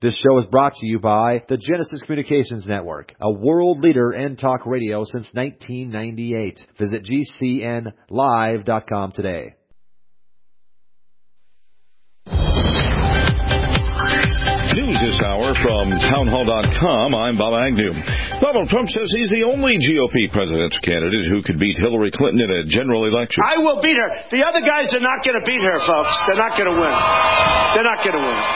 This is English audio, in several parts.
This show is brought to you by the Genesis Communications Network, a world leader in talk radio since 1998. Visit GCNlive.com today. News this hour from townhall.com. I'm Bob Agnew. Donald Trump says he's the only GOP presidential candidate who could beat Hillary Clinton in a general election. I will beat her. The other guys are not going to beat her, folks. They're not going to win. They're not going to win.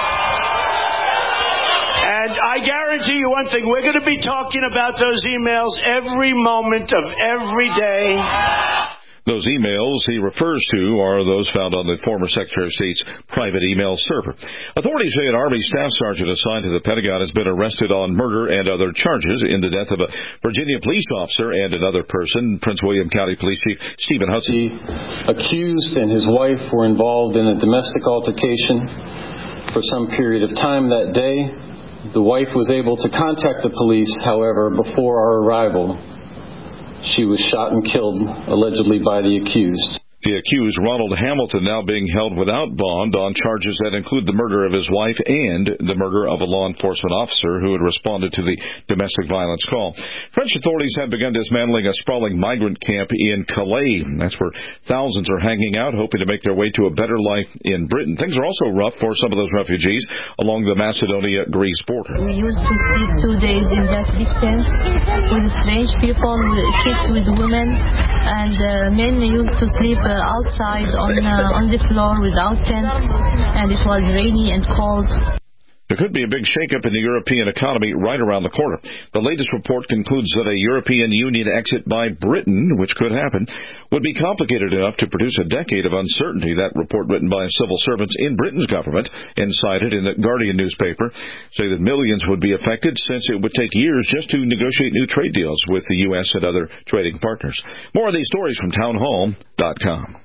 And I guarantee you one thing. We're going to be talking about those emails every moment of every day. Those emails he refers to are those found on the former Secretary of State's private email server. Authorities say an Army staff sergeant assigned to the Pentagon has been arrested on murder and other charges in the death of a Virginia police officer and another person. Prince William County Police Chief Stephen Hudson. The accused and his wife were involved in a domestic altercation for some period of time that day. The wife was able to contact the police, however, before our arrival. She was shot and killed, allegedly by the accused. The accused, Ronald Hamilton, now being held without bond on charges that include the murder of his wife and the murder of a law enforcement officer who had responded to the domestic violence call. French authorities have begun dismantling a sprawling migrant camp in Calais. That's where thousands are hanging out, hoping to make their way to a better life in Britain. Things are also rough for some of those refugees along the Macedonia-Greece border. We used to sleep 2 days in that big tent with strange people, with kids, with women, and men used to sleep outside on the floor without tent, and it was rainy and cold. There could be a big shakeup in the European economy right around the corner. The latest report concludes that a European Union exit by Britain, which could happen, would be complicated enough to produce a decade of uncertainty. That report, written by civil servants in Britain's government and cited in the Guardian newspaper, say that millions would be affected since it would take years just to negotiate new trade deals with the U.S. and other trading partners. More of these stories from townhall.com.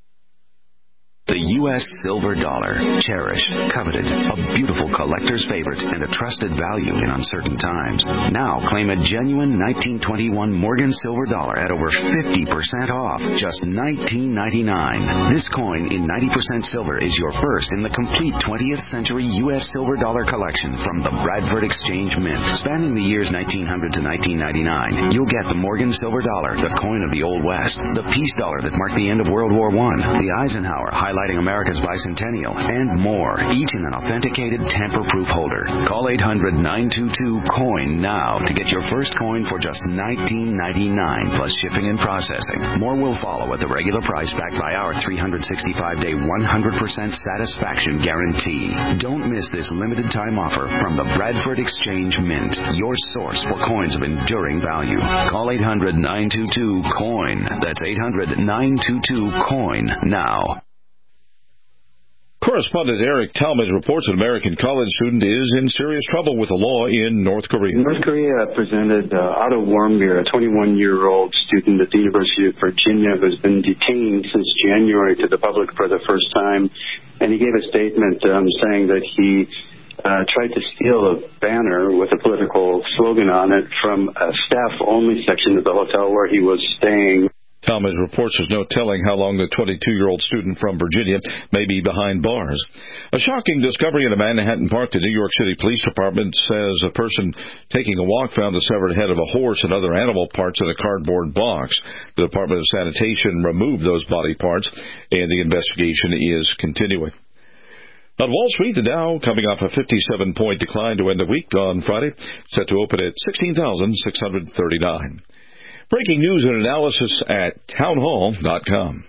The U.S. silver dollar, cherished, coveted, a beautiful collector's favorite, and a trusted value in uncertain times. Now claim a genuine 1921 Morgan silver dollar at over 50% off, just $19.99. This coin in 90% silver is your first in the complete 20th century U.S. silver dollar collection from the Bradford Exchange Mint. Spanning the years 1900 to 1999, you'll get the Morgan silver dollar, the coin of the Old West, the peace dollar that marked the end of World War I, the Eisenhower highlighting America's bicentennial, and more, each in an authenticated tamper-proof holder. Call 800-922-COIN now to get your first coin for just $19.99 plus shipping and processing. More will follow at the regular price, backed by our 365-day 100% satisfaction guarantee. Don't miss this limited time offer from the Bradford Exchange Mint, your source for coins of enduring value. Call 800-922-COIN. That's 800-922-COIN now. Correspondent Eric Talmadge reports an American college student is in serious trouble with the law in North Korea. North Korea presented Otto Warmbier, a 21-year-old student at the University of Virginia who has been detained since January, to the public for the first time. And he gave a statement saying that he tried to steal a banner with a political slogan on it from a staff-only section of the hotel where he was staying. Talmadge reports there's no telling how long the 22-year-old student from Virginia may be behind bars. A shocking discovery in a Manhattan park. The New York City Police Department says a person taking a walk found the severed head of a horse and other animal parts in a cardboard box. The Department of Sanitation removed those body parts, and the investigation is continuing. On Wall Street, the Dow coming off a 57-point decline to end the week on Friday, set to open at 16,639. Breaking news and analysis at townhall.com.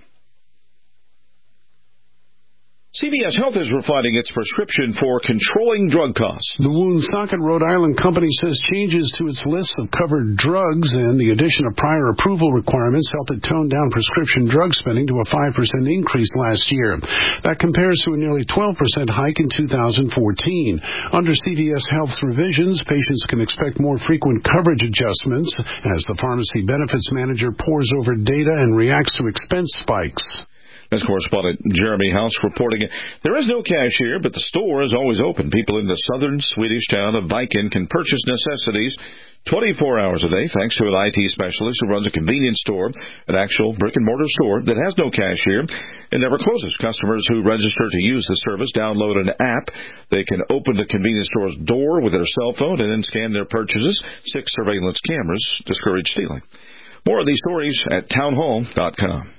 CVS Health is refining its prescription for controlling drug costs. The Woonsocket, Rhode Island company says changes to its list of covered drugs and the addition of prior approval requirements helped it tone down prescription drug spending to a 5% increase last year. That compares to a nearly 12% hike in 2014. Under CVS Health's revisions, patients can expect more frequent coverage adjustments as the pharmacy benefits manager pores over data and reacts to expense spikes. As correspondent Jeremy House reporting, there is no cashier, but the store is always open. People in the southern Swedish town of Viken can purchase necessities 24 hours a day thanks to an IT specialist who runs a convenience store, an actual brick-and-mortar store that has no cashier and never closes. Customers who register to use the service download an app. They can open the convenience store's door with their cell phone and then scan their purchases. 6 surveillance cameras discourage stealing. More of these stories at townhall.com.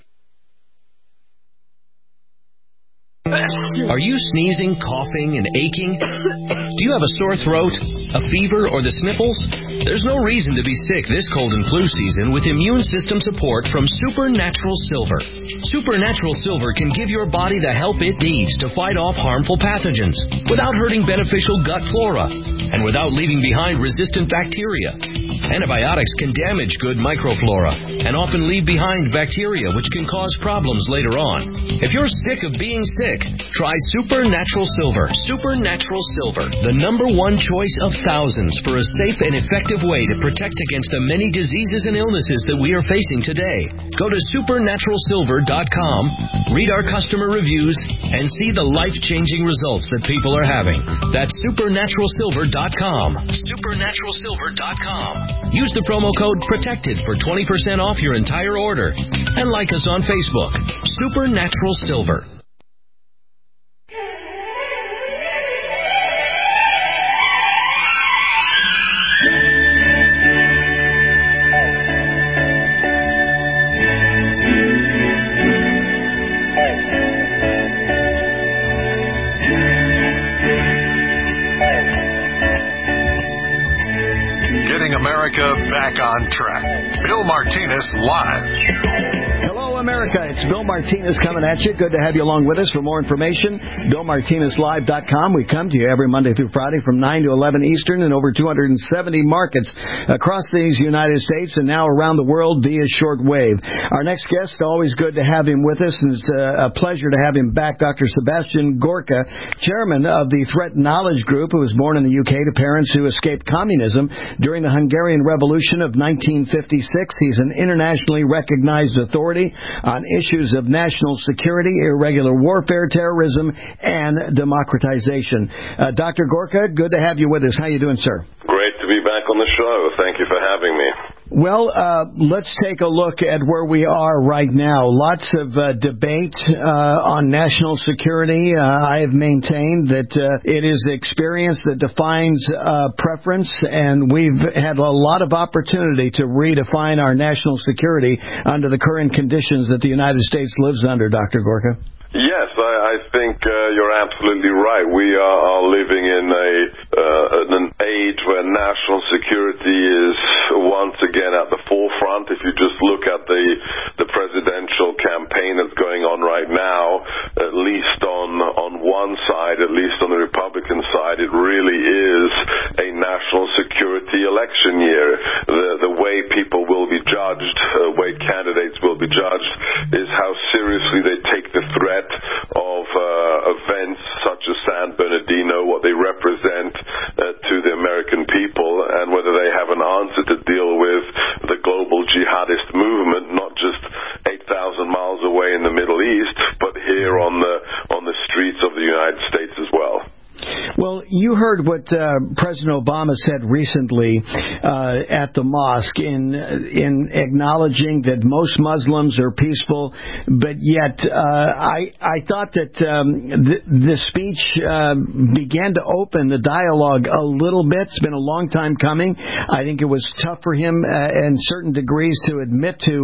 Are you sneezing, coughing, and aching? Do you have a sore throat, a fever, or the sniffles? There's no reason to be sick this cold and flu season with immune system support from Supernatural Silver. Supernatural Silver can give your body the help it needs to fight off harmful pathogens without hurting beneficial gut flora and without leaving behind resistant bacteria. Antibiotics can damage good microflora and often leave behind bacteria which can cause problems later on. If you're sick of being sick, try Supernatural Silver. Supernatural Silver, the #1 choice of thousands for a safe and effective way to protect against the many diseases and illnesses that we are facing today. Go to supernaturalsilver.com, read our customer reviews, and see the life-changing results that people are having. That's supernaturalsilver.com. Supernaturalsilver.com. Use the promo code PROTECTED for 20% off your entire order. And like us on Facebook. Supernatural Silver. America back on track. Bill Martinez live. Hello, America. It's Bill Martinez coming at you. Good to have you along with us. For more information, BillMartinezLive.com. We come to you every Monday through Friday from 9 to 11 Eastern in over 270 markets across these United States and now around the world via shortwave. Our next guest, always good to have him with us, and it's a pleasure to have him back, Dr. Sebastian Gorka, chairman of the Threat Knowledge Group, who was born in the UK to parents who escaped communism during the Hungarian Revolution of 1956. He's an internationally recognized authority on issues of national security, irregular warfare, terrorism, and democratization. Dr. Gorka, good to have you with us. How you doing, sir? Great to be back on the show. Thank you for having me. Well, let's take a look at where we are right now. Lots of debate on national security. I have maintained that it is experience that defines preference, and we've had a lot of opportunity to redefine our national security under the current conditions that the United States lives under, Dr. Gorka. Yes, I think you're absolutely right. We are living in an age where national security is once again at the forefront. If you just look at the presidential campaign that's going on right now, at least on one side, at least on the Republican side, it really is a national security election year. The way people will be judged, the way candidates will be judged, is how seriously they take the threat of events such as San Bernardino, what they represent to the American people, and whether they have an answer to deal with the global jihadist movement, not just 8,000 miles away in the Middle East, but here on the streets of the United States as well. Well, you heard what President Obama said recently at the mosque in acknowledging that most Muslims are peaceful, but yet I thought that the speech began to open the dialogue a little bit. It's been a long time coming. I think it was tough for him in certain degrees to admit to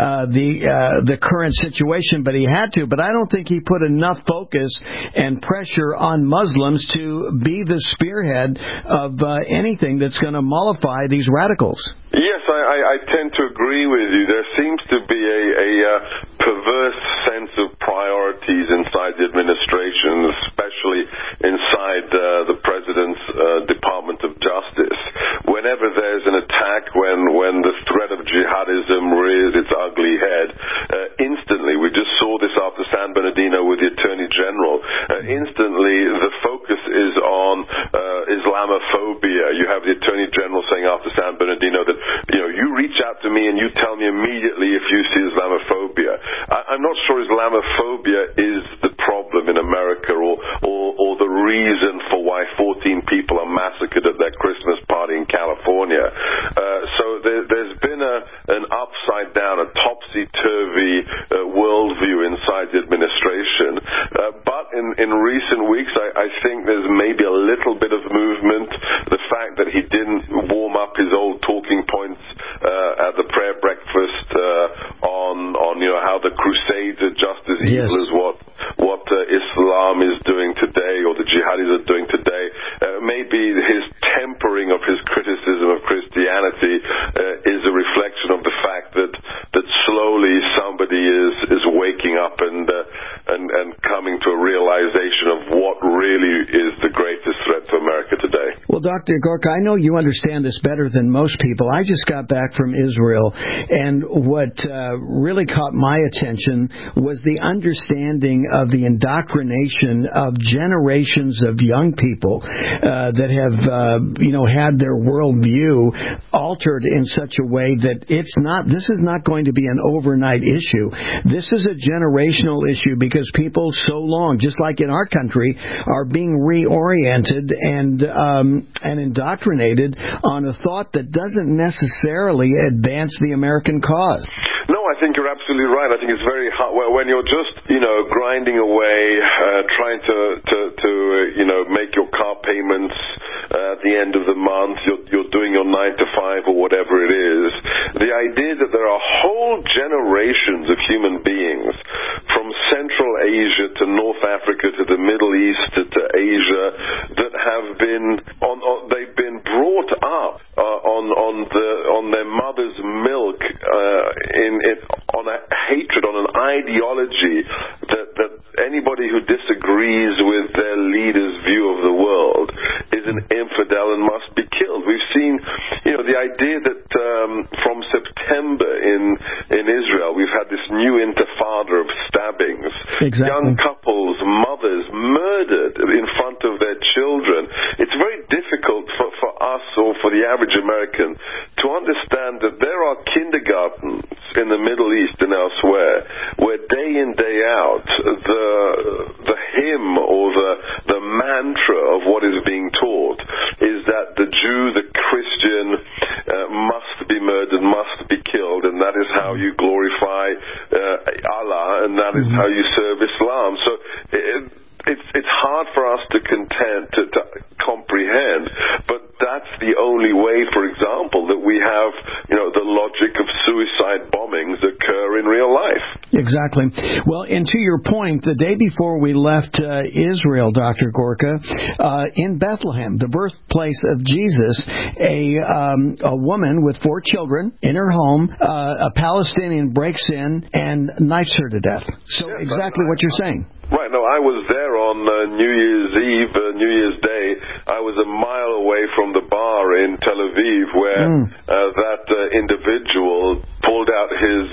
the current situation, but he had to. But I don't think he put enough focus and pressure on Muslims to be the spearhead of anything that's going to mollify these radicals. Yes, I tend to agree with you. There seems to be a perverse sense of priorities inside the administration, especially inside the President's Department of Justice. Whenever there's an attack, when the threat of jihadism rears its ugly head, instantly, we just saw this after San Bernardino with the Attorney General, instantly the focus is on Islamophobia. You have the Attorney General saying after San Bernardino that, you reach out to me and you tell me immediately if you see Islamophobia. I'm not sure Islam Islamophobia is the problem in America, or the reason for why 14 people are massacred at their Christmas party in California. So there's been an upside down, a topsy-turvy worldview inside the administration. But in recent weeks, I think there's maybe a little bit of movement. The fact that he didn't warm up his old talking points at the prayer breakfast on how the Crusades are just as evil as what Islam is doing today, or the jihadis are doing today. Maybe his tempering of his criticism of Christianity is a reflection of the fact that slowly somebody is waking up and coming to a realization of what really is the greatest threat to America today. Well, Dr. Gorka, I know you understand this better than most people. I just got back from Israel, and what really caught my attention was the understanding of the indoctrination of generations of young people that have, had their worldview altered in such a way that this is not going to be an overnight issue. This is a generational issue because people so long, just like in our country, are being reoriented and indoctrinated on a thought that doesn't necessarily advance the American cause. No, I think you're absolutely right. I think it's very hard when you're just, grinding away, trying to make your car payments at the end of the month. You're doing your 9 to 5 or whatever it is. The idea that there are whole generations of human beings from Central Asia to North Africa to the Middle East to Asia that have they've been brought up on their mother's milk on a hatred, on an ideology that anybody who disagrees with their leader's view of the world is an infidel and must be killed. We've seen, the idea that from September in Israel we've had this new intifada of stabbings. Exactly. Young couples, mothers murdered in front of their children. It's very difficult for us or for the average American to understand that there are kindergartens in the Middle East and elsewhere where day in, day out the hymn or the mantra of what is being taught is that the Jew, the Christian must be murdered, must be killed, and that is how you glorify Allah, and that is how you serve Islam. So it's hard for us to comprehend, but that's the only way, for example, that we have, the logic of suicide bombings occur in real life. Exactly. Well, and to your point, the day before we left Israel, Dr. Gorka, in Bethlehem, the birthplace of Jesus, a woman with 4 children in her home, a Palestinian breaks in and knifes her to death. So exactly what you're saying. Right. No, I was there on New Year's Eve, New Year's Day. I was a mile away from the bar in Tel Aviv where that individual pulled out his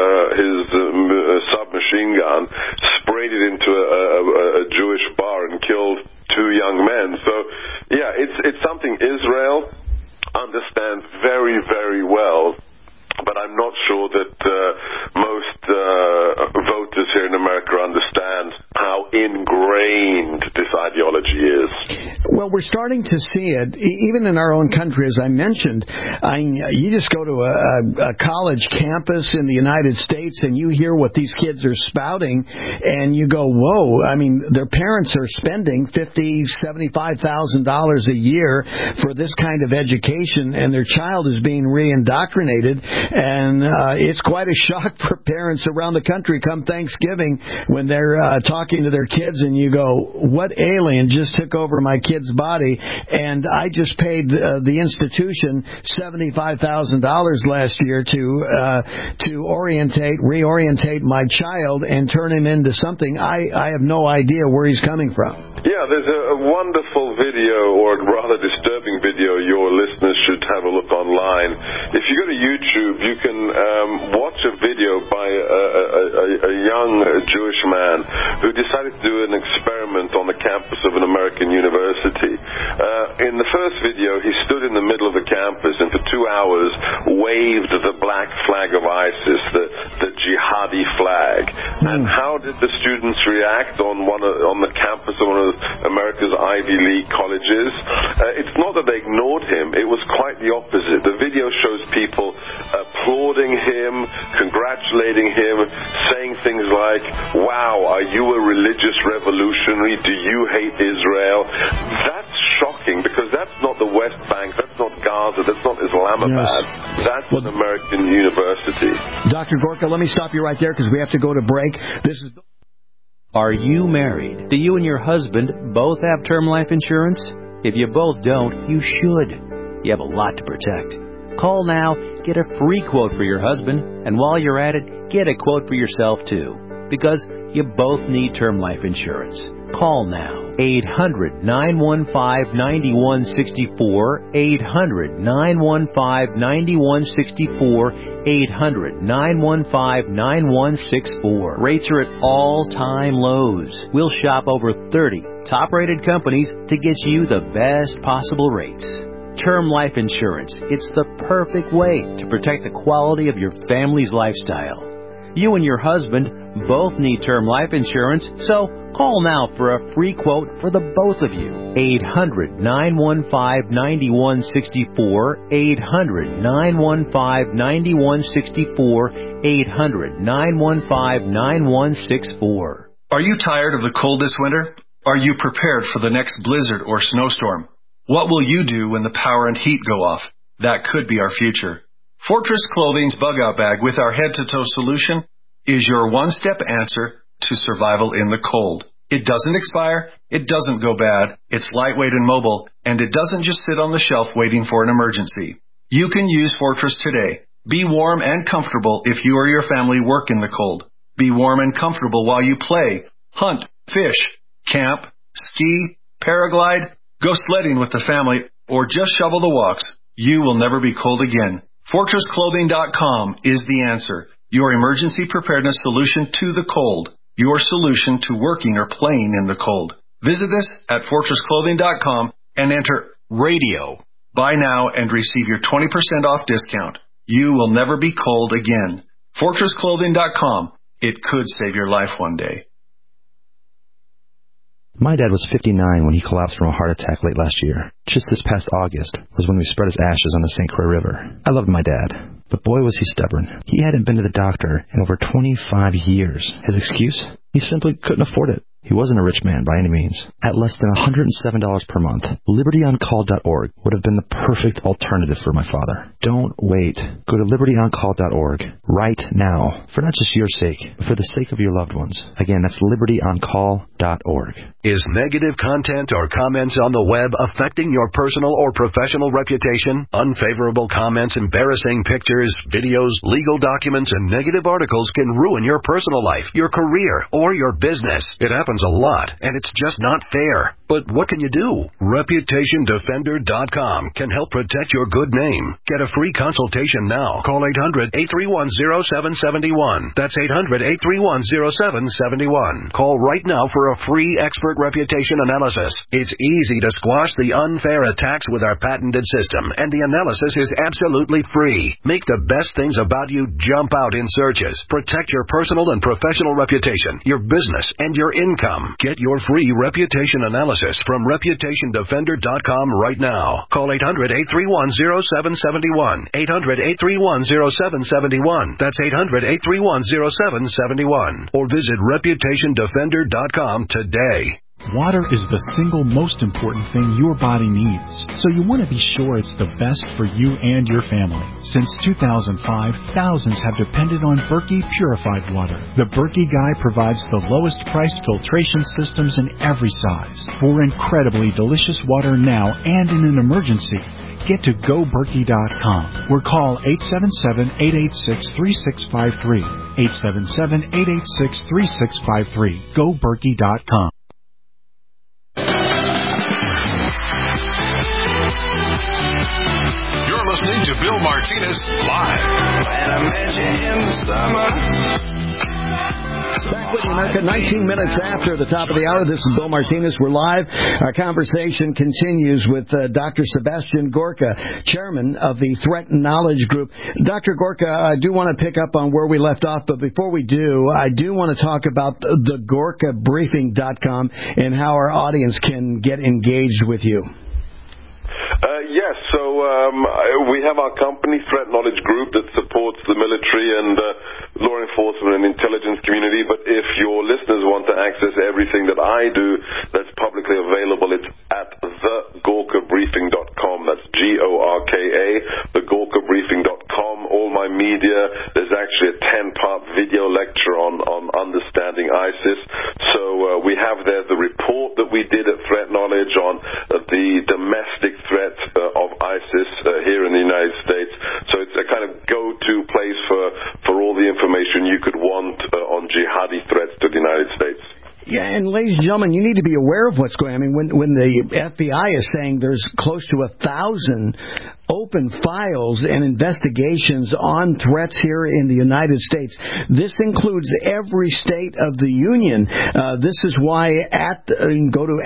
submachine gun, sprayed it into a Jewish bar and killed 2 young men. So, yeah, it's something Israel understands very, very well. But I'm not sure that most voters here in America understand how ingrained this ideology is. Well, we're starting to see it, even in our own country, as I mentioned. You just go to a college campus in the United States and you hear what these kids are spouting, and you go, whoa. I mean, their parents are spending $50,000, $75,000 a year for this kind of education, and their child is being re-indoctrinated. And it's quite a shock for parents around the country come Thanksgiving when they're talking to their kids, and you go, what alien just took over my kid's body? And I just paid the institution $75,000 last year to reorientate my child and turn him into something I have no idea where he's coming from. Yeah, there's a wonderful video, or a rather disturbing video, your listeners should have a look online. If you go to YouTube, you can watch a video by a young Jewish man who decided to do an experiment on the campus of an American university. in the first video, he stood in the middle of the campus and for 2 hours waved the black flag of ISIS, the jihadi flag. And how did the students react on the campus of one of America's Ivy League colleges? It's not that they ignored him. It was quite the opposite. The video shows people applauding him, congratulating him, saying things like, "Wow, are you a religious revolutionary? Do you hate Israel?" That's shocking, because that's not the West Bank, that's not Gaza, that's not Islamabad. Yes. That's an American university. Dr. Gorka, let me stop you right there because we have to go to break. Are you married? Do you and your husband both have term life insurance? If you both don't, you should. You have a lot to protect. Call now, get a free quote for your husband, and while you're at it, get a quote for yourself too, because you both need term life insurance. Call now. 800-915-9164, 800-915-9164, 800-915-9164. Rates are at all-time lows. We'll shop over 30 top-rated companies to get you the best possible rates. Term life insurance. It's the perfect way to protect the quality of your family's lifestyle. You and your husband both need term life insurance, so call now for a free quote for the both of you. 800-915-9164, 800-915-9164, 800-915-9164. Are you tired of the cold this winter? Are you prepared for the next blizzard or snowstorm? What will you do when the power and heat go off? That could be our future. Fortress Clothing's Bug-Out Bag with our head-to-toe solution is your one-step answer to survival in the cold. It doesn't expire, it doesn't go bad, it's lightweight and mobile, and it doesn't just sit on the shelf waiting for an emergency. You can use Fortress today. Be warm and comfortable if you or your family work in the cold. Be warm and comfortable while you play, hunt, fish, camp, ski, paraglide, go sledding with the family, or just shovel the walks. You will never be cold again. FortressClothing.com is the answer. Your emergency preparedness solution to the cold. Your solution to working or playing in the cold. Visit us at FortressClothing.com and enter RADIO. Buy now and receive your 20% off discount. You will never be cold again. FortressClothing.com. It could save your life one day. My dad was 59 when he collapsed from a heart attack late last year. Just this past August was when we spread his ashes on the St. Croix River. I loved my dad, but boy was he stubborn. He hadn't been to the doctor in over 25 years. His excuse? He simply couldn't afford it. He wasn't a rich man by any means. At less than $107 per month, LibertyOnCall.org would have been the perfect alternative for my father. Don't wait. Go to LibertyOnCall.org right now, for not just your sake, but for the sake of your loved ones. Again, that's LibertyOnCall.org. Is negative content or comments on the web affecting your personal or professional reputation? Unfavorable comments, embarrassing pictures, videos, legal documents, and negative articles can ruin your personal life, your career, or your business. It happens a lot, and it's just not fair. But what can you do? ReputationDefender.com can help protect your good name. Get a free consultation now. Call 800-831-0771. That's 800-831-0771. Call right now for a free expert reputation analysis. It's easy to squash the unfair attacks with our patented system, and the analysis is absolutely free. Make the best things about you jump out in searches. Protect your personal and professional reputation, your business, and your income. Get your free reputation analysis from ReputationDefender.com right now. Call 800-831-0771. 800-831-0771. That's 800-831-0771. Or visit ReputationDefender.com today. Water is the single most important thing your body needs, so you want to be sure it's the best for you and your family. Since 2005, thousands have depended on Berkey purified water. The Berkey Guy provides the lowest priced filtration systems in every size. For incredibly delicious water now and in an emergency, get to GoBerkey.com or call 877-886-3653. 877-886-3653. GoBerkey.com. Listening to Bill Martinez Live. When I met you in the summer. Back Live with America, 19 minutes after the top of the hour. This is Bill Martinez. We're live. Our conversation continues with Dr. Sebastian Gorka, chairman of the Threat Knowledge Group. Dr. Gorka, I do want to pick up on where we left off, but before we do, I do want to talk about the GorkaBriefing.com and how our audience can get engaged with you. Yes, so we have our company, Threat Knowledge Group, that supports the military and law enforcement and intelligence community. But if your listeners want to access everything that I do that's publicly available, it's at thegorkabriefing.com. That's GORKA, thegorkabriefing.com. All my media, there's actually a 10-part video lecture on understanding ISIS. So we have there the report that we did at Threat Knowledge on the domestic threat of ISIS here in the United States. So it's a kind of go-to place for all the information you could want on jihadi threats to the United States. Yeah, and ladies and gentlemen, you need to be aware of what's going on. I mean, when the FBI is saying there's close to 1,000 open files and investigations on threats here in the United States, this includes every state of the union. This is why go to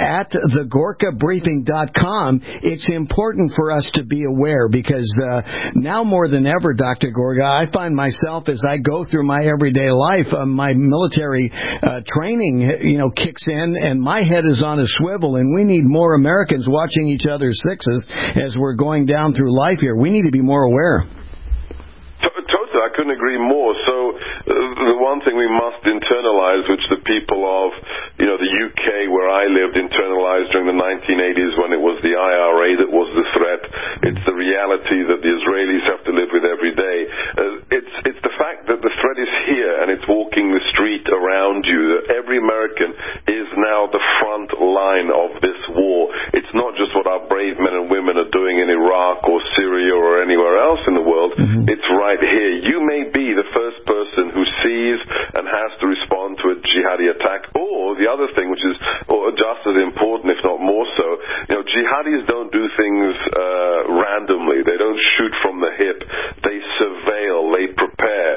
thegorkabriefing.com. It's important for us to be aware because now more than ever, Dr. Gorka, I find myself as I go through my everyday life, my military training kicks in, and my head is on a swivel, and we need more Americans watching each other's sixes as we're going down through life here. We need to be more aware. Totally, I couldn't agree more. So the one thing we must internalize, which the people of the UK where I lived internalized during the 1980s when it was the IRA that was the threat, it's the reality that the Israelis have to live with every day. It's the fact that the threat is here and it's walking the street around you, that every American is now the front line of this war. It's not just what our brave men and women are doing in Iraq or Syria or anywhere else in the world. Mm-hmm. It's right here. You may be the first person who sees and has to respond to a jihadi attack, or the other thing, which is just as important, if not more so, jihadis don't do things randomly. They don't shoot from the hip. They surveil. They prepare.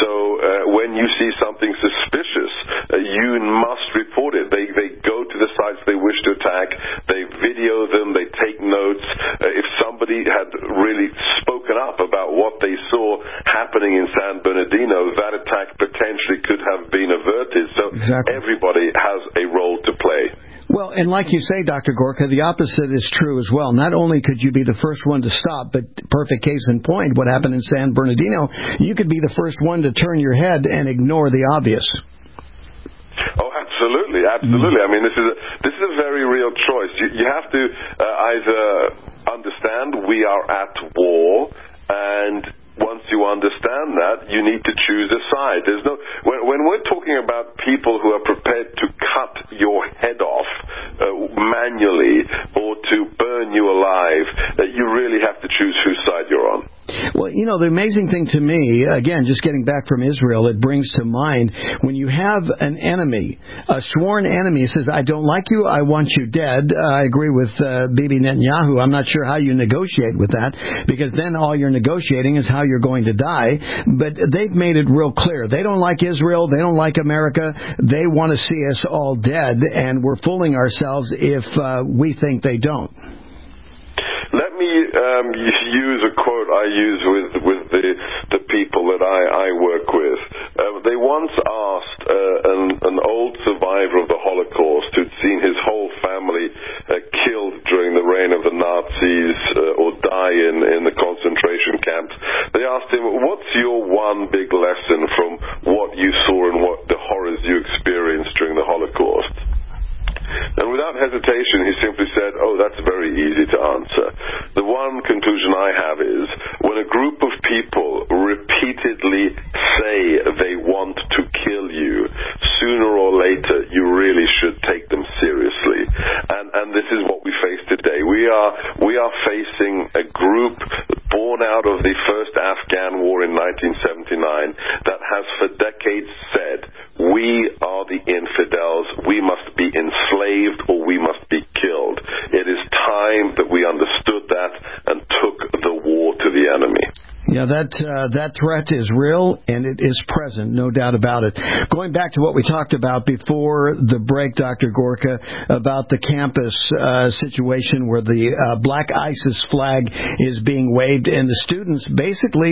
So when you see something suspicious, you must report it. They go to the sites they wish to attack. They video them. They take notes. If somebody had really spoken up about what they saw happening in San Bernardino, that attack potentially could have been averted. So exactly. Everybody has a role to play. Well, and like you say, Dr. Gorka, the opposite is true as well. Not only could you be the first one to stop, but perfect case in point, what happened in San Bernardino, you could be the first one to turn your head and ignore the obvious. Oh, absolutely, absolutely. I mean, this is a very real choice. You have to either understand we are at war, and once you understand that, you need to choose a side. There's no when we're talking about people who are prepared to cut your head off manually or to burn you alive, you really have to choose whose side you're on. Well, the amazing thing to me, again, just getting back from Israel, it brings to mind when you have an enemy, a sworn enemy, says, I don't like you, I want you dead. I agree with Bibi Netanyahu. I'm not sure how you negotiate with that, because then all you're negotiating is how you're going to die. But they've made it real clear. They don't like Israel. They don't like America. They want to see us all dead, and we're fooling ourselves if we think they don't. Let me use a quote I use with the people that I work with. They once asked an old survivor of the Holocaust who'd seen his whole family killed during the reign of the Nazis or die in the concentration camps. They asked him, what's your one big lesson from what you saw and what the horrors you experienced during the Holocaust? And without hesitation, he simply said, that's very easy to answer. The one conclusion I have is, when a group of people repeatedly say they want to kill you, sooner or later, you really should take them seriously. And this is what we face today. We are facing a group born out of the first Afghan war in 1979 that has for decades said, we are the infidels, we must be enslaved or we must be killed. It is time that we understood that and took the war to the enemy. Yeah, that threat is real, and it is present, no doubt about it. Going back to what we talked about before the break, Dr. Gorka, about the campus situation where the Black ISIS flag is being waved, and the students, basically,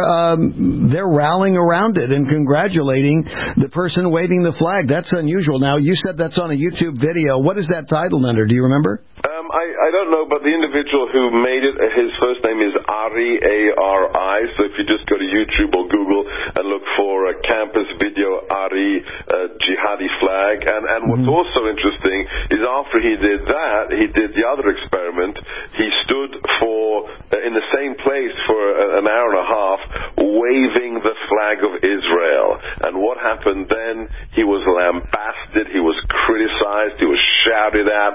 they're rallying around it and congratulating the person waving the flag. That's unusual. Now, you said that's on a YouTube video. What is that titled under? Do you remember? I don't know, but the individual who made it, his first name is Ari, A-R-I, so if you just go to YouTube or Google and look for a campus video, Ari jihadi flag, and what's also interesting is after he did that, he did the other experiment. He stood in the same place for an hour and a half, waving the flag of Israel, and what happened then? He was lambasted, he was criticized, he was shouted at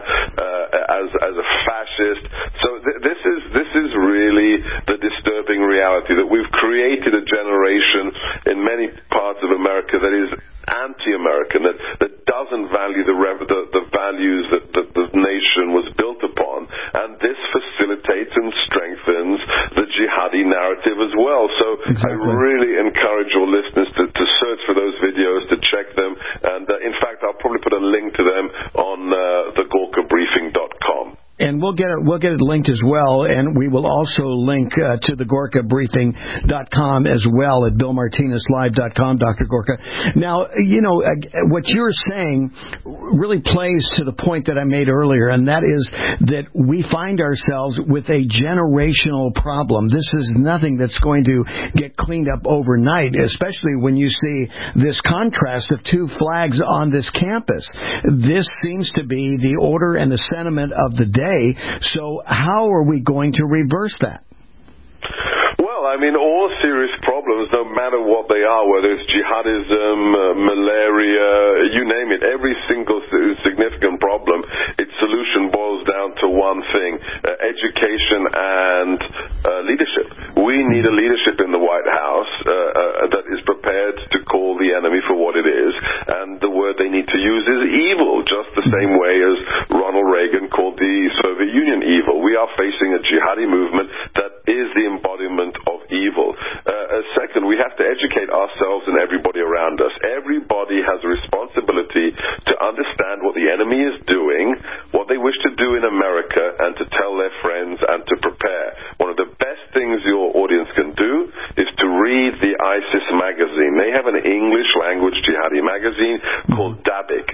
as a fascist. So this is really the disturbing reality, that we've created a generation in many parts of America that is anti-American, that doesn't value the values that the nation was built upon, and this facilitates and strengthens the jihadi narrative as well. So exactly. I really encourage your listeners to search for those videos, to check them, and in fact I'll probably put a link to them on thegorkabriefing.com. And we'll get it linked as well, and we will also link to the GorkaBriefing.com as well at BillMartinezLive.com, Dr. Gorka. Now, what you're saying really plays to the point that I made earlier, and that is that we find ourselves with a generational problem. This is nothing that's going to get cleaned up overnight, especially when you see this contrast of two flags on this campus. This seems to be the order and the sentiment of the day. So how are we going to reverse that? Well, I mean, all serious problems, no matter what they are, whether it's jihadism, malaria, you name it, every single significant problem, its solution boils down to one thing, education and leadership. We need a leadership in the White House that is prepared to call the enemy for what it is, and the word they need to use is evil, just the same way as Ronald Reagan called the Soviet Union evil. We are facing a jihadi movement that is the embodiment of evil. Second, we have to educate ourselves and everybody around us. Everybody has a responsibility to understand what the enemy is doing, what they wish to do in America, and to tell their friends and to prepare. One of the best things your audience can do is to read the ISIS magazine. They have an English language jihadi magazine called Dabiq,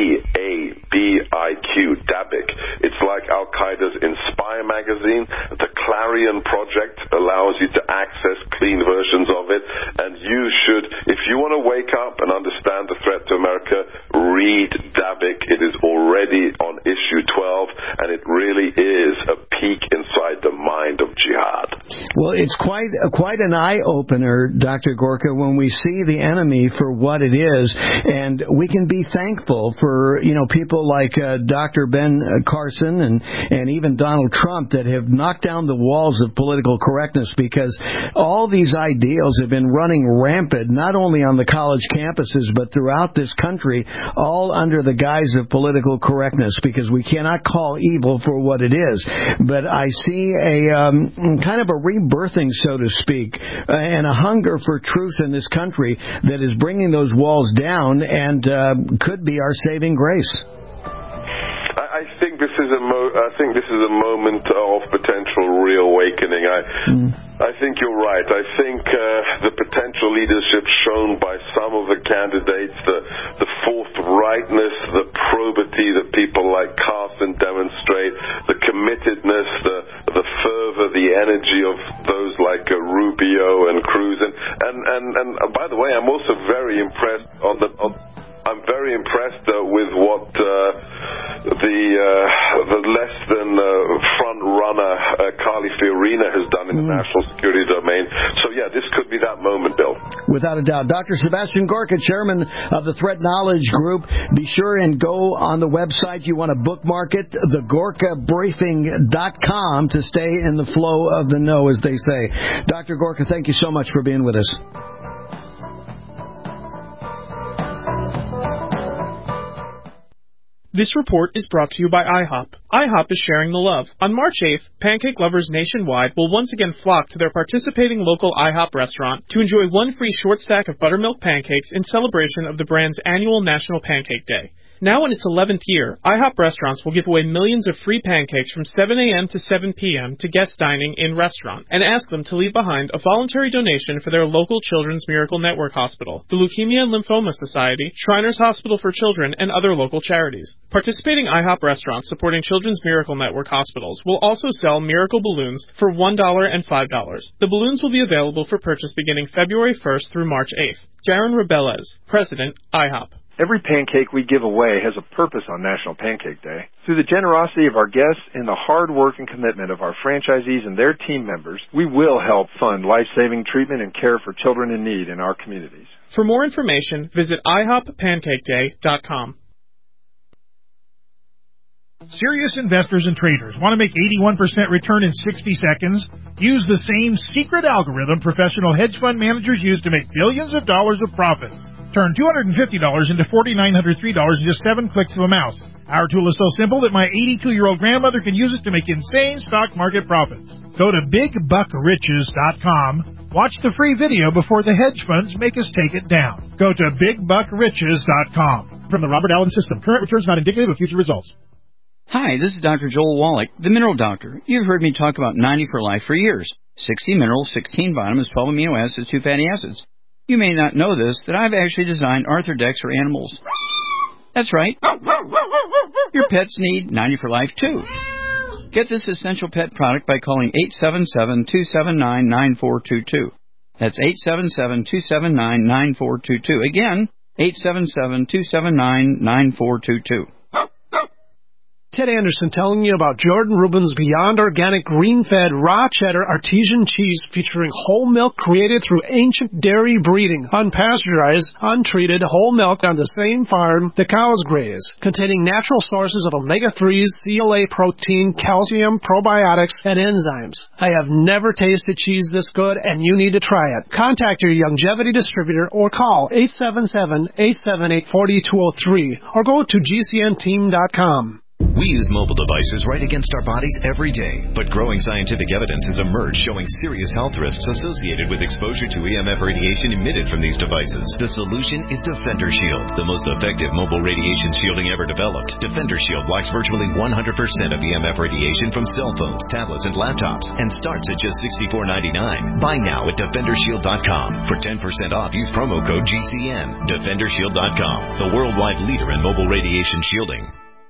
D-A-B-I-Q, Dabiq. It's like Al-Qaeda's Inspire magazine. The Clarion Project allows you to access clean versions of it, and you should, if you want to wake up and understand the threat to America, read Dabiq. It is already on issue 12, and it really is a peek inside the mind of jihad. Well, it's quite an eye-opener, Dr. Gorka, when we see the enemy for what it is, and we can be thankful for people like Dr. Ben Carson and even Donald Trump that have knocked down the walls of political correctness, because all these ideals have been running rampant, not only on the college campuses, but throughout this country, all under the guise of political correctness, because we cannot call evil for what it is. But I see a kind of a rebirthing, so to speak, and a hunger for truth in this country that is bringing those walls down and could be our saving grace. I think this is a moment of potential reawakening. I think you're right. I think the potential leadership shown by some of the candidates, the forthrightness, the probity that people like Carson demonstrate, the committedness, the fervor, the energy of those like Rubio and Cruz, and by the way, I'm also very impressed I'm very impressed with what the less than front runner Carly Fiorina has done in the national security domain. So yeah, this could be that moment, Bill. Without a doubt. Dr. Sebastian Gorka, chairman of the Threat Knowledge Group. Be sure and go on the website. You want to bookmark it, thegorkabriefing.com, to stay in the flow of the know, as they say. Dr. Gorka, thank you so much for being with us. This report is brought to you by IHOP. IHOP is sharing the love. On March 8th, pancake lovers nationwide will once again flock to their participating local IHOP restaurant to enjoy one free short stack of buttermilk pancakes in celebration of the brand's annual National Pancake Day. Now in its 11th year, IHOP restaurants will give away millions of free pancakes from 7 a.m. to 7 p.m. to guests dining in-restaurant and ask them to leave behind a voluntary donation for their local Children's Miracle Network Hospital, the Leukemia and Lymphoma Society, Shriners Hospital for Children, and other local charities. Participating IHOP restaurants supporting Children's Miracle Network hospitals will also sell Miracle balloons for $1 and $5. The balloons will be available for purchase beginning February 1st through March 8th. Jaron Rebelez, President, IHOP. Every pancake we give away has a purpose on National Pancake Day. Through the generosity of our guests and the hard work and commitment of our franchisees and their team members, we will help fund life-saving treatment and care for children in need in our communities. For more information, visit IHOPPancakeDay.com. Serious investors and traders want to make 81% return in 60 seconds? Use the same secret algorithm professional hedge fund managers use to make billions of dollars of profits. Turn $250 into $4,903 in just 7 clicks of a mouse. Our tool is so simple that my 82-year-old grandmother can use it to make insane stock market profits. Go to BigBuckRiches.com. Watch the free video before the hedge funds make us take it down. Go to BigBuckRiches.com. From the Robert Allen System, current returns not indicative of future results. Hi, this is Dr. Joel Wallach, the Mineral Doctor. You've heard me talk about 90 for Life for years. 60 minerals, 16 vitamins, 12 amino acids, 2 fatty acids. You may not know this, that I've actually designed Arthrodex for animals. That's right. Your pets need 90 for Life, too. Get this essential pet product by calling 877-279-9422. That's 877-279-9422. Again, 877-279-9422. Ted Anderson telling you about Jordan Rubin's Beyond Organic Green-Fed Raw Cheddar Artesian Cheese featuring whole milk created through ancient dairy breeding, unpasteurized, untreated whole milk on the same farm the cows graze, containing natural sources of omega-3s, CLA protein, calcium, probiotics, and enzymes. I have never tasted cheese this good, and you need to try it. Contact your Longevity distributor or call 877-878-4203 or go to gcnteam.com. We use mobile devices right against our bodies every day, but growing scientific evidence has emerged showing serious health risks associated with exposure to EMF radiation emitted from these devices. The solution is Defender Shield, the most effective mobile radiation shielding ever developed. Defender Shield blocks virtually 100% of EMF radiation from cell phones, tablets, and laptops, and starts at just $64.99. Buy now at DefenderShield.com. For 10% off, use promo code GCN. DefenderShield.com, the worldwide leader in mobile radiation shielding.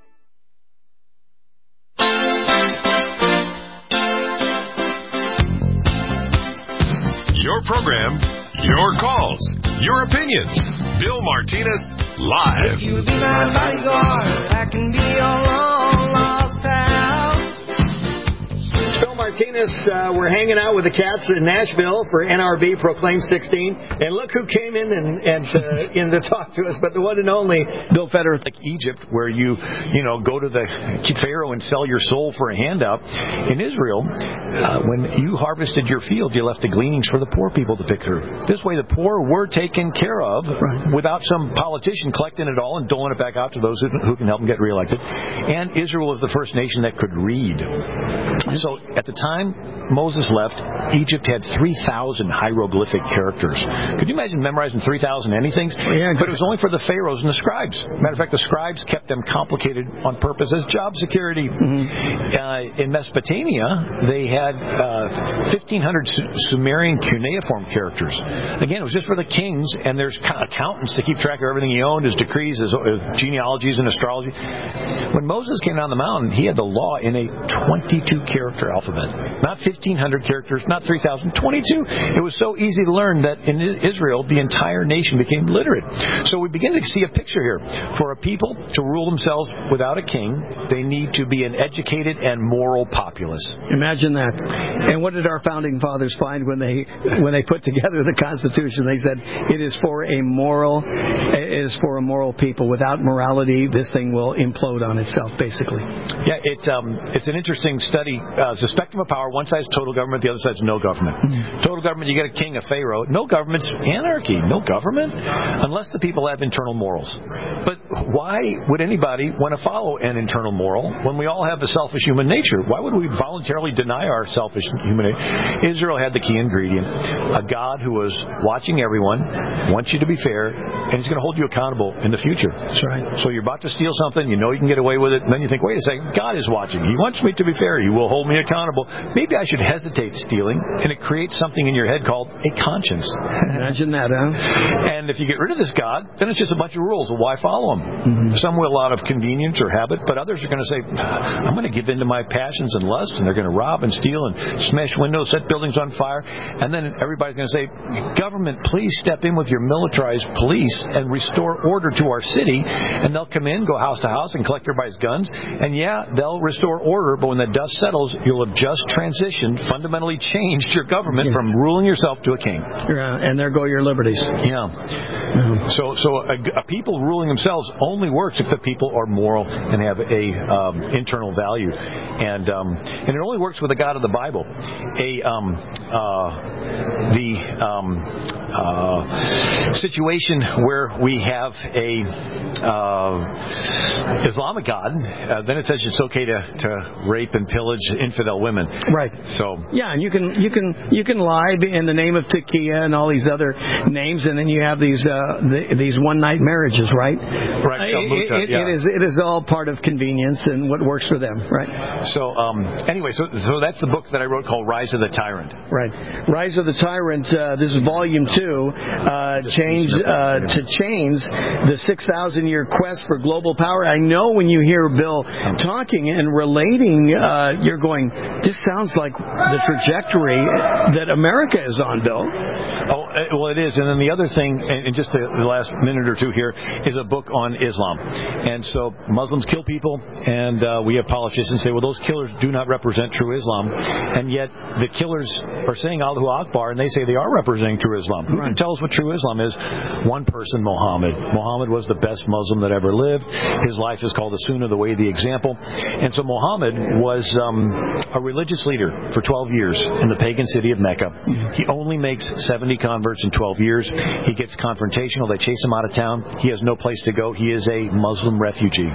Your program, your calls, your opinions. Bill Martinez, live. If you be my bodyguard, I can be your long lost pal. Bill Martinez, we're hanging out with the Cats in Nashville for NRB Proclaim 16, and look who came in to talk to us, but the one and only Bill Federer. Like Egypt, where you go to the Pharaoh and sell your soul for a handout. In Israel, when you harvested your field, you left the gleanings for the poor people to pick through. This way, the poor were taken care of without some politician collecting it all and doling it back out to those who can help them get reelected. And Israel was the first nation that could read. So at the time Moses left, Egypt had 3,000 hieroglyphic characters. Could you imagine memorizing 3,000 anythings? Yeah, but it was only for the pharaohs and the scribes. Matter of fact, the scribes kept them complicated on purpose as job security. In Mesopotamia, they had 1,500 Sumerian cuneiform characters. Again, it was just for the kings, and there's accountants to keep track of everything he owned, his decrees, his genealogies, and astrology. When Moses came down the mountain, he had the law in a 22-character alphabet. Not 1,500 characters, not 3,000, 22. It was so easy to learn that in Israel, the entire nation became literate. So we begin to see a picture here. For a people to rule themselves without a king, they need to be an educated and moral populace. Imagine that. And what did our founding fathers find when they put together the Constitution? They said it is for a moral people. Without morality, this thing will implode on itself, basically. Yeah, it's an interesting study. It's a spectrum of power. One side's total government, the other side's no government. Total government, you get a king, a pharaoh. No government's anarchy. No government unless the people have internal morals. But why would anybody want to follow an internal moral when we all have a selfish human nature? Why would we voluntarily deny our selfish human nature? Israel had the key ingredient. A God who was watching everyone, wants you to be fair, and he's going to hold you accountable in the future. That's right. So you're about to steal something, you know you can get away with it, and then you think, wait a second, God is watching. He wants me to be fair. He will hold me accountable. Maybe I should hesitate stealing, and it creates something in your head called a conscience. Imagine that, huh? And if you get rid of this God, then it's just a bunch of rules. Well, why follow him? Some will out of convenience or habit, but others are going to say, I'm going to give in to my passions and lust, and they're going to rob and steal and smash windows, set buildings on fire. And then everybody's going to say, government, please step in with your militarized police and restore order to our city. And they'll come in, go house to house, and collect everybody's guns. And yeah, they'll restore order, but when the dust settles, you'll have just transitioned, fundamentally changed your government from ruling yourself to a king. And there go your liberties. Yeah. So a people ruling themselves only works if the people are moral and have a internal value, and it only works with the God of the Bible. The situation where we have a Islamic God, then it says it's okay to rape and pillage infidel women. Right. So yeah, and you can lie in the name of taqiyya and all these other names, and then you have these one night marriages, right? Right. It is all part of convenience and what works for them, right? So anyway, so that's the book that I wrote called Rise of the Tyrant. Right. Rise of the Tyrant. This is volume 2. Change the 6,000-year quest for global power. I know when you hear Bill talking and relating, you're going, this sounds like the trajectory that America is on, Bill. Oh, well, it is. And then the other thing, in just the last minute or two here, is a book on Islam. And so Muslims kill people, and we have politicians say, well, those killers do not represent true Islam. And yet the killers are saying Allahu Akbar, and they say they are representing true Islam. Who can tell us what true Islam is? One person, Muhammad. Muhammad was the best Muslim that ever lived. His life is called the Sunnah, the way, the example. And so Muhammad was a religious leader for 12 years in the pagan city of Mecca. He only makes 70 converts in 12 years. He gets confrontational. They chase him out of town. He has no place to go. He is a Muslim refugee.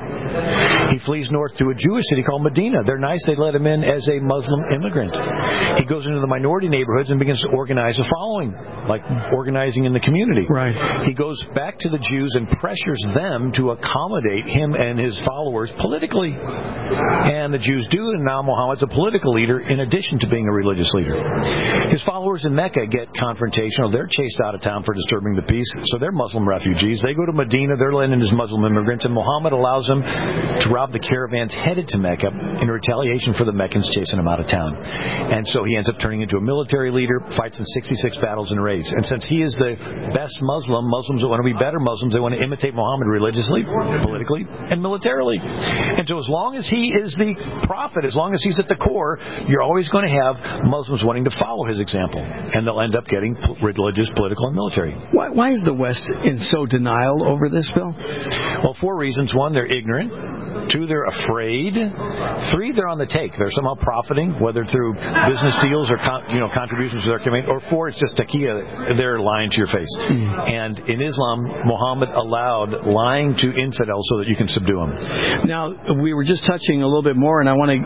He flees north to a Jewish city called Medina. They're nice. They let him in as a Muslim immigrant. He goes into the minority neighborhoods and begins to organize a following, like organizing in the community. Right. He goes back to the Jews and pressures them to accommodate him and his followers politically. And the Jews do, and now Muhammad's a political leader in addition to being a religious leader. His followers in Mecca get confrontational. They're chased out of town for disturbing the peace, so they're Muslim refugees. They go to Medina. They're letting in as Muslim immigrants, and Muhammad allows them to rob the caravans headed to Mecca in retaliation for the Meccans chasing him out of town. And so he ends up turning into a military leader, fights in 66 battles and raids. And since he is the best Muslim, Muslims that want to be better Muslims, they want to imitate Muhammad religiously, politically, and militarily. And so as long as he is the prophet, as long as he's at the core, you're always going to have Muslims wanting to follow his example. And they'll end up getting religious, political, and military. Why is the West in so denial over this, Bill? Well, 4 reasons. 1, they're ignorant. 2, they're afraid. 3, they're on the take. They're somehow profiting, whether through business deals or contributions to their community. Or 4, it's just taqiyya. They're lying to your face. And in Islam, Muhammad allowed lying to infidels so that you can subdue them. Now, we were just touching a little bit more, and I want to,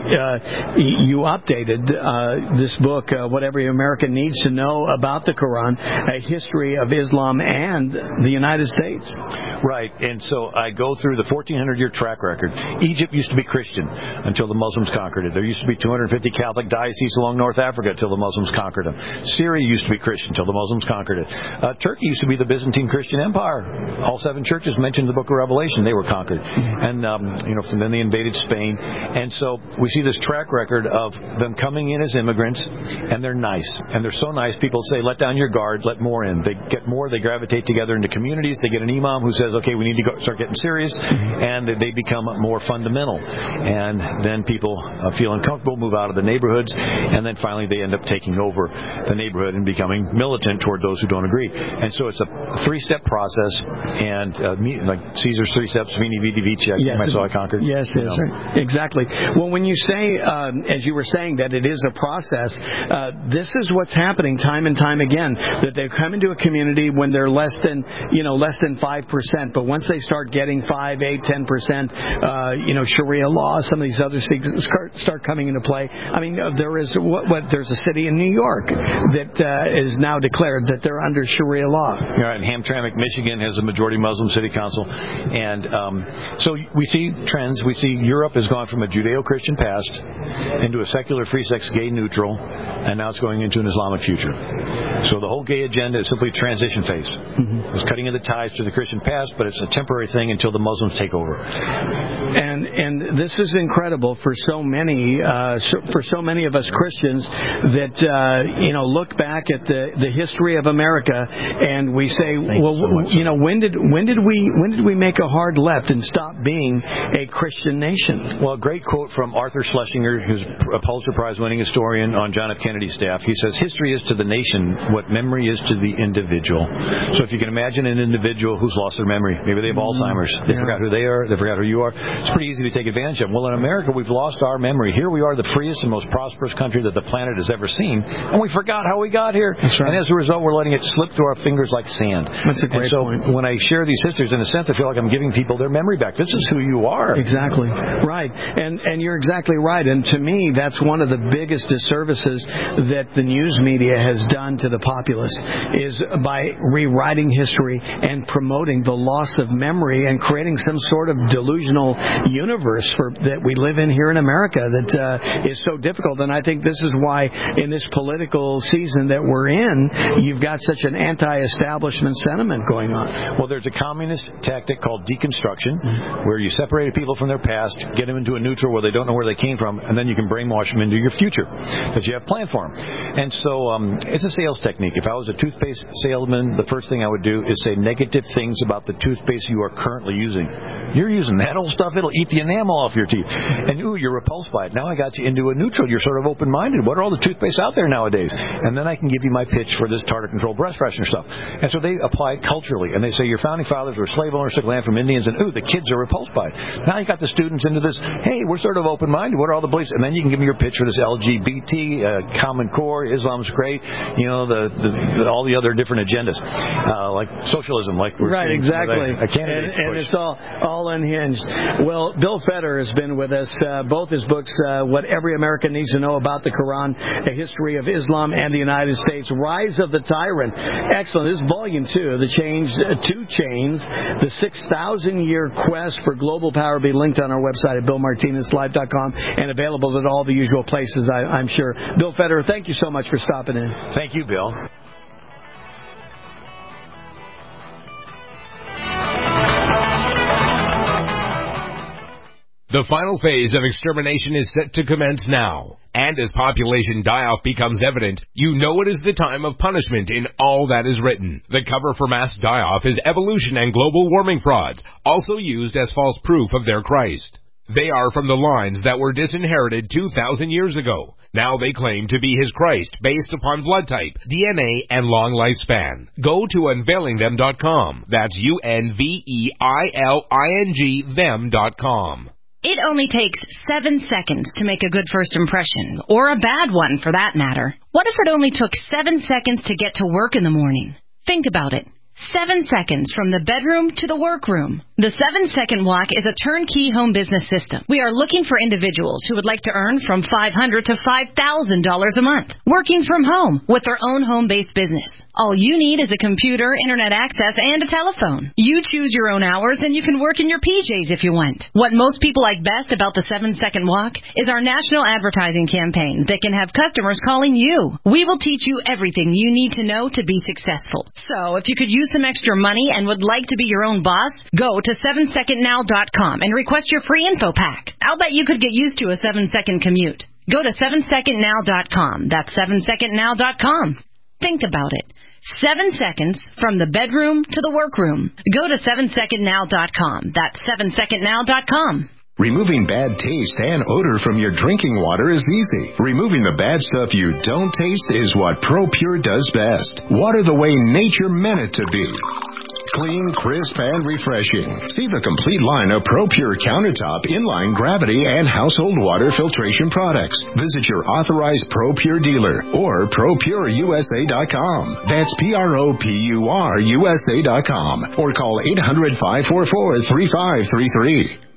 you updated this book, What Every American Needs to Know About the Quran, a history of Islam and the United States. Right, and so I go through the 1,400-year track record. Egypt used to be Christian until the Muslims conquered it. There used to be 250 Catholic dioceses along North Africa until the Muslims conquered them. Syria used to be Christian until the Muslims conquered it. Turkey used to be the Byzantine Christian Empire. All 7 churches mentioned in the book of Revelation, they were conquered. And, from then they invaded Spain. And so we see this track record of them coming in as immigrants, and they're nice. And they're so nice, people say, let down your guard, let more in. They get more, they gravitate together into communities. They get an imam who says, okay, we need to start getting serious. And they become more fundamental. And then people feel uncomfortable, move out of the neighborhoods. And then finally they end up taking over the neighborhood and becoming militant toward those who don't agree. And so it's a 3-step process. And like Caesar's 3 steps, Veni, Vidi, Vici, I saw, I conquered. Yes, right. Exactly. Well, when you say, as you were saying, that it is a process, this is what's happening time and time again, that they come into a community when they're less than 5%, but once they start getting 5, 8, 10%, Sharia law, some of these other things start coming into play. I mean, there's a city in New York that is now declared that they're under Sharia law. Yeah, and Hamtramck, Michigan has a majority Muslim city council. And so we see trends. We see Europe has gone from a Judeo-Christian past into a secular, free-sex, gay-neutral, and now it's going into an Islamic future. So the whole gay agenda is simply a transition phase. Mm-hmm. It's cutting of the ties to the Christian past, but it's a temporary thing until the Muslims take over. And this is incredible for so many of us Christians that look back at the history of America and we say, when did we make a hard left and stop being a Christian nation? Well, a great quote from Arthur Schlesinger, who's a Pulitzer Prize-winning historian on John F. Kennedy's staff. He says, "History is to the nation what memory is to the individual." So if you can imagine an individual who's lost their memory, maybe they have Alzheimer's, they forgot who they are, they forgot who you are, it's pretty easy to take advantage of. Well, in America, we've lost our memory. Here we are, the freest and most prosperous country that the planet has ever seen, and we forgot how we got here. That's right. And as a result, we're letting it slip through our fingers like sand. That's a great point. When I share these histories, in a sense, I feel like I'm giving people their memory back. This is who you are. Exactly. Right. And you're exactly right. And to me, that's one of the biggest disservices that the news media has done to the populace, is by rewriting history and promoting the loss of memory and creating some sort of delusional universe that we live in here in America that is so difficult. And I think this is why in this political season that we're in, you've got such an anti-establishment sentiment going on. Well, there's a communist tactic called deconstruction, where you separate people from their past, get them into a neutral where they don't know where they came from, and then you can brainwash them into your future that you have planned for them. And so it's a sales technique. If I was a toothpaste salesman, the first thing I would do is say negative things about the toothpaste you are currently using. You're using that old stuff, it'll eat the enamel off your teeth. And you're repulsed by it. Now I got you into a neutral. You're sort of open-minded. What are all the toothpastes out there nowadays? And then I can give you my pitch for this tartar control breast freshener stuff. And so they apply it culturally. And they say your founding fathers were slave owners, took land from Indians, and the kids are repulsed by it. Now you got the students into this, hey, we're sort of open-minded. What are all the beliefs? And then you can give me your pitch for this LGBT, Common Core, Islam's great, all the other different agendas, like socialism, like we're right, seeing. Exactly. And it's all unhinged. Well, Bill Fetter has been with us. Both his books, What Every American Needs to Know About the Quran, A History of Islam and the United States, Rise of the Tyrant. Excellent. This is volume 2, Two Chains, the 6,000-year quest for global power. Be linked on our website at BillMartinezLive.com and available at all the usual places, I'm sure. Bill Fetter, thank you so much for stopping in. Thank you, Bill. The final phase of extermination is set to commence now. And as population die-off becomes evident, you know it is the time of punishment in all that is written. The cover for mass die-off is evolution and global warming frauds, also used as false proof of their Christ. They are from the lines that were disinherited 2,000 years ago. Now they claim to be his Christ based upon blood type, DNA, and long lifespan. Go to unveilingthem.com. That's UNVEILING them.com. It only takes 7 seconds to make a good first impression, or a bad one for that matter. What if it only took 7 seconds to get to work in the morning? Think about it. 7 seconds from the bedroom to the workroom. The 7-Second Walk is a turnkey home business system. We are looking for individuals who would like to earn from $500 to $5,000 a month, working from home with their own home-based business. All you need is a computer, internet access, and a telephone. You choose your own hours, and you can work in your PJs if you want. What most people like best about the 7-Second Walk is our national advertising campaign that can have customers calling you. We will teach you everything you need to know to be successful. So if you could use some extra money and would like to be your own boss, go to 7secondnow.com and request your free info pack. I'll bet you could get used to a 7-second commute. Go to 7secondnow.com. That's 7secondnow.com. Think about it. 7 seconds from the bedroom to the workroom. Go to 7secondnow.com. That's 7secondnow.com. Removing bad taste and odor from your drinking water is easy. Removing the bad stuff you don't taste is what ProPure does best. Water the way nature meant it to be. clean, crisp, and refreshing. See the complete line of ProPure countertop, inline gravity, and household water filtration products. Visit your authorized ProPure dealer or ProPureUSA.com. That's ProPureUSA.com or call 800-544-3533.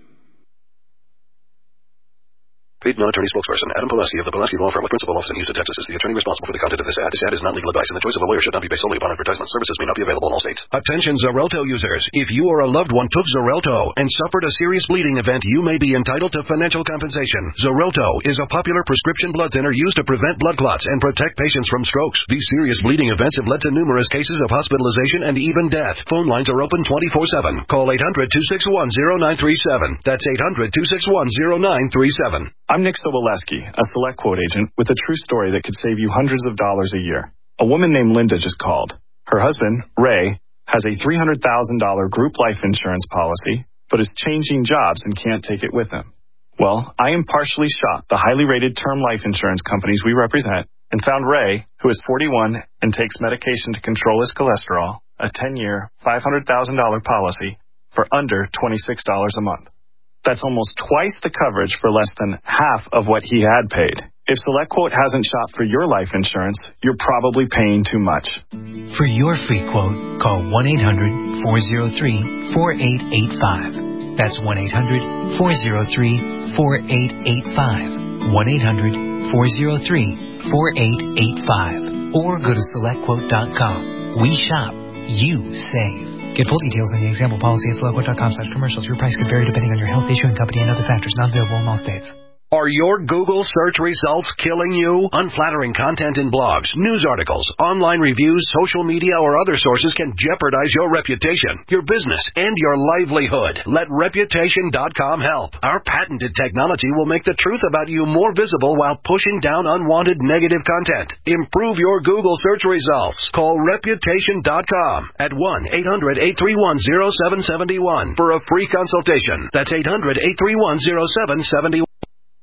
Paid non-attorney spokesperson Adam Pulaski of the Pulaski Law Firm with principal office in Houston, Texas is the attorney responsible for the content of this ad. This ad is not legal advice, and the choice of a lawyer should not be based solely upon advertisement. Services may not be available in all states. Attention Xarelto users. If you or a loved one took Xarelto and suffered a serious bleeding event, you may be entitled to financial compensation. Xarelto is a popular prescription blood thinner used to prevent blood clots and protect patients from strokes. These serious bleeding events have led to numerous cases of hospitalization and even death. Phone lines are open 24/7. Call 800-261-0937. That's 800-261-0937. I'm Nick Soboleski, a Select Quote agent with a true story that could save you hundreds of dollars a year. A woman named Linda just called. Her husband, Ray, has a $300,000 group life insurance policy, but is changing jobs and can't take it with him. Well, I impartially shopped the highly rated term life insurance companies we represent and found Ray, who is 41 and takes medication to control his cholesterol, a 10-year, $500,000 policy for under $26 a month. That's almost twice the coverage for less than half of what he had paid. If SelectQuote hasn't shopped for your life insurance, you're probably paying too much. For your free quote, call 1-800-403-4885. That's 1-800-403-4885. 1-800-403-4885. Or go to SelectQuote.com. We shop, you save. Get full details on the example policy at SelectQuote.com/commercials. Your price could vary depending on your health, issue, and company and other factors. Not available in all states. Are your Google search results killing you? Unflattering content in blogs, news articles, online reviews, social media, or other sources can jeopardize your reputation, your business, and your livelihood. Let Reputation.com help. Our patented technology will make the truth about you more visible while pushing down unwanted negative content. Improve your Google search results. Call Reputation.com at 1-800-831-0771 for a free consultation. That's 800-831-0771.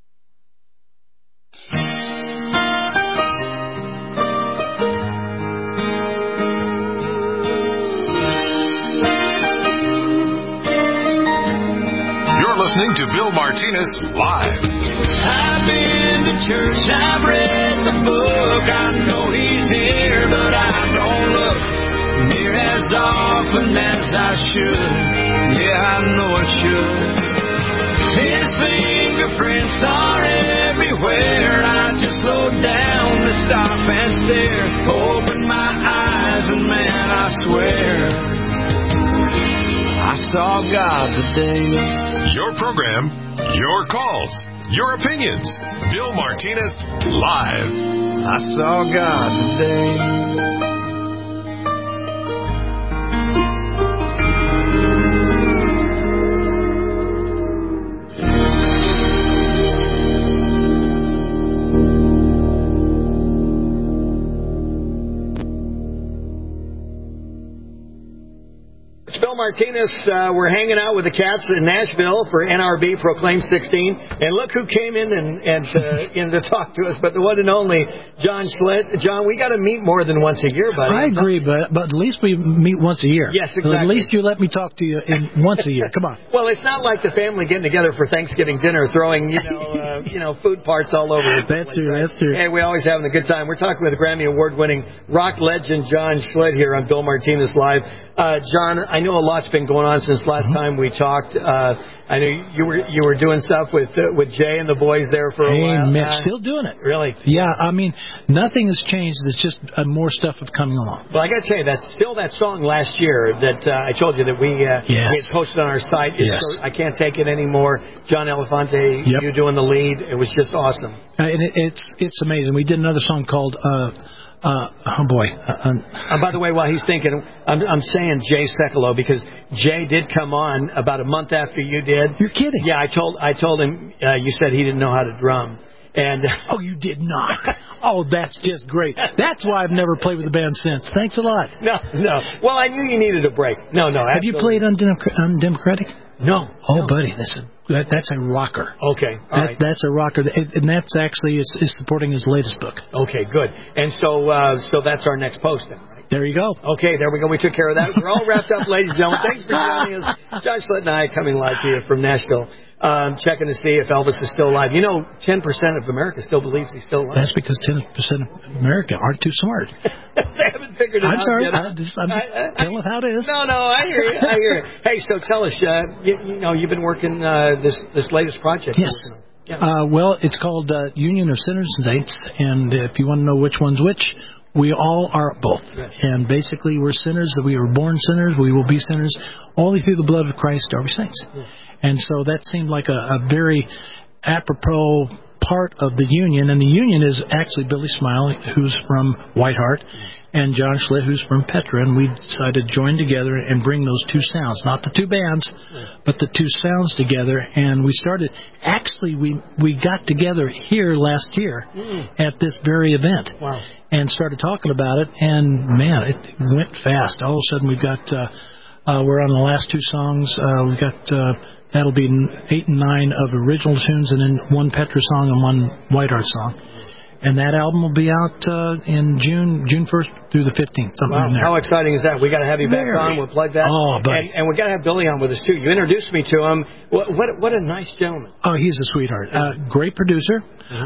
Listening to Bill Martinez Live. I've been to church, I've read the book, I know he's here, but I don't look near as often as I should. Yeah, I know I should. His fingerprints are everywhere. I just slow down to stop and stare. Open my eyes and man, I swear I saw God today. Your program, your calls, your opinions. Bill Martinez Live. I saw God today. Bill Martinez, we're hanging out with the Cats in Nashville for NRB Proclaim 16, and look who came in and to talk to us, but the one and only John Schlett. John, we got to meet more than once a year, buddy. I agree, but at least we meet once a year. Yes, exactly. At least you let me talk to you once a year. Come on. Well, it's not like the family getting together for Thanksgiving dinner, throwing food parts all over. That's true. That's true. Hey, we're always having a good time. We're talking with Grammy Award-winning rock legend John Schlett here on Bill Martinez Live. John, I know a lot's been going on since last time we talked. I know you were doing stuff with Jay and the boys there for a while. Mitch, still doing it. Really? Yeah, I mean, nothing has changed. It's just more stuff is coming along. Well, I got to tell you, that's still that song last year that I told you that we posted on our site. Yes. So I Can't Take It Anymore. John Elefante, you doing the lead. It was just awesome. And it's amazing. We did another song called... by the way, while he's thinking, I'm saying Jay Sekulow because Jay did come on about a month after you did. You're kidding? Yeah, I told him you said he didn't know how to drum. And oh, you did not. Oh, that's just great. That's why I've never played with the band since. Thanks a lot. No. Well, I knew you needed a break. No. Have you played Undemocratic? No. Oh, buddy, that's a rocker. Okay, all right. That's a rocker, and that's actually is supporting his latest book. Okay, good. And so that's our next posting, right? There you go. Okay, there we go. We took care of that. We're all wrapped up, ladies and gentlemen. Thanks for joining us. John Schlett and I coming live to you from Nashville, checking to see if Elvis is still alive. 10% of America still believes he's still alive. That's because 10% of America aren't too smart. They haven't figured it out sorry. yet. I'm telling how it is. No, I hear you. Hey, so tell us, you've been working this latest project. Yes. Yeah. Well, it's called Union of Sinners and Saints, and if you want to know which one's which, we all are both. Yes. And basically, we're sinners. We were born sinners. We will be sinners. Only through the blood of Christ are we saints. Yes. And so that seemed like a very apropos part of the Union. And the Union is actually Billy Smiley, who's from Whitehart, and John Schlett, who's from Petra. And we decided to join together and bring those two sounds, not the two bands, but the two sounds together. And we started, actually, we got together here last year at this very event. Wow. And started talking about it, and man, it went fast. All of a sudden, we've got we're on the last two songs. We've got that'll be 8 and 9 of original tunes, and then one Petra song and one Whitehart song. And that album will be out in June 1st through the 15th. Wow. In there. How exciting is that? We got to have you back on. We'll plug that. Oh, buddy. And we got to have Billy on with us too. You introduced me to him. What a nice gentleman. Oh, he's a sweetheart. Great producer.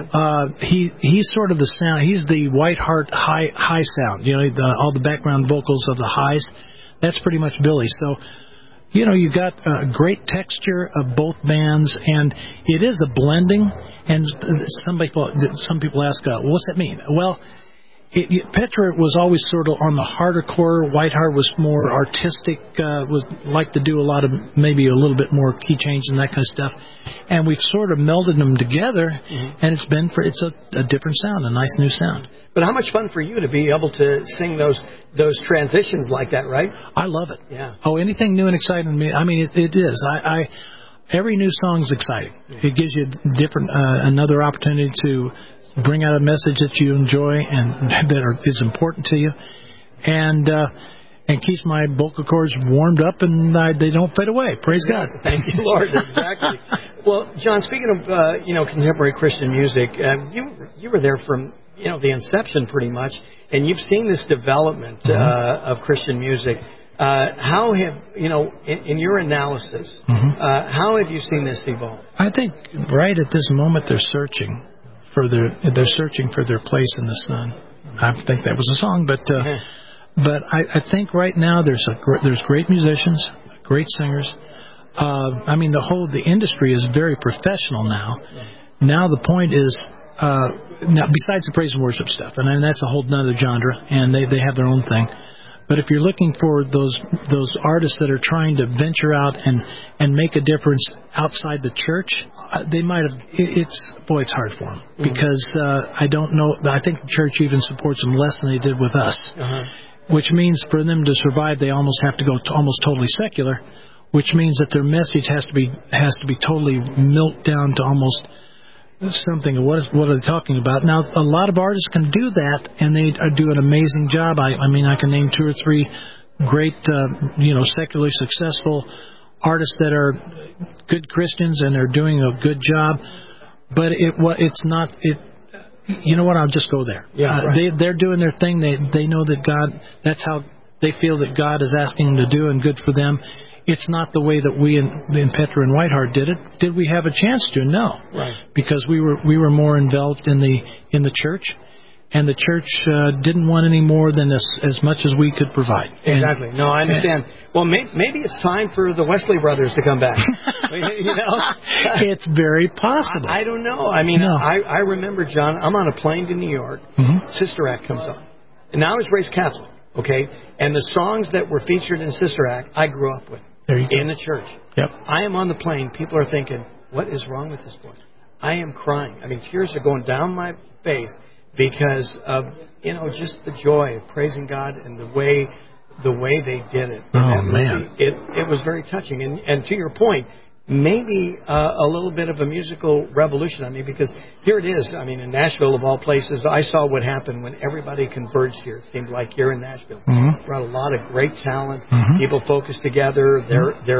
He's sort of the sound. He's the Whitehart high sound. All the background vocals of the highs. That's pretty much Billy. So, you got a great texture of both bands, and it is a blending. And some people ask, what's that mean? Well, Petra was always sort of on the harder core. Whitehart was more artistic, was like to do a lot of maybe a little bit more key change and that kind of stuff. And we've sort of melded them together, and it's a different sound, a nice new sound. But how much fun for you to be able to sing those transitions like that, right? I love it. Yeah. Oh, anything new and exciting to me. I mean, it is. Every new song is exciting. It gives you another opportunity to bring out a message that you enjoy and that is important to you, and keeps my vocal cords warmed up and they don't fade away. Praise God. Thank you, Lord. Exactly. Well, John, speaking of contemporary Christian music, you were there from the inception pretty much, and you've seen this development of Christian music. How have in your analysis? How have you seen this evolve? I think right at this moment they're searching for their place in the sun. I think that was a song, but I think right now there's great musicians, great singers. The industry is very professional now. Now the point is. Now, besides the praise and worship stuff, and that's a whole nother genre, and they have their own thing. But if you're looking for those artists that are trying to venture out and make a difference outside the church, they might have. It's hard for them because I don't know. I think the church even supports them less than they did with us, which means for them to survive, they almost have to go almost totally secular, which means that their message has to be totally milked down to almost something. What are they talking about? Now, a lot of artists can do that, and they do an amazing job. I can name 2 or 3 great, secularly successful artists that are good Christians, and they're doing a good job. But it's not. You know what? I'll just go there. Yeah, right. They're doing their thing. They know that God. That's how they feel that God is asking them to do, and good for them. It's not the way that we in Petra and Whitehart did it. Did we have a chance to? No, right? Because we were more enveloped in the church, and the church didn't want any more than as much as we could provide. Exactly. No, I understand. Well, maybe it's time for the Wesley brothers to come back. It's very possible. I don't know. I remember, John. I'm on a plane to New York. Sister Act comes on, and now I was raised Catholic. Okay, and the songs that were featured in Sister Act, I grew up with in the church. Yep. I am on the plane. People are thinking, what is wrong with this boy? I am crying. Tears are going down my face because of just the joy of praising God and the way they did it. Oh man, it was very touching. And to your point, maybe a little bit of a musical revolution. Because here it is. In Nashville of all places, I saw what happened when everybody converged here. It seemed like here in Nashville, brought a lot of great talent. People focused together. They're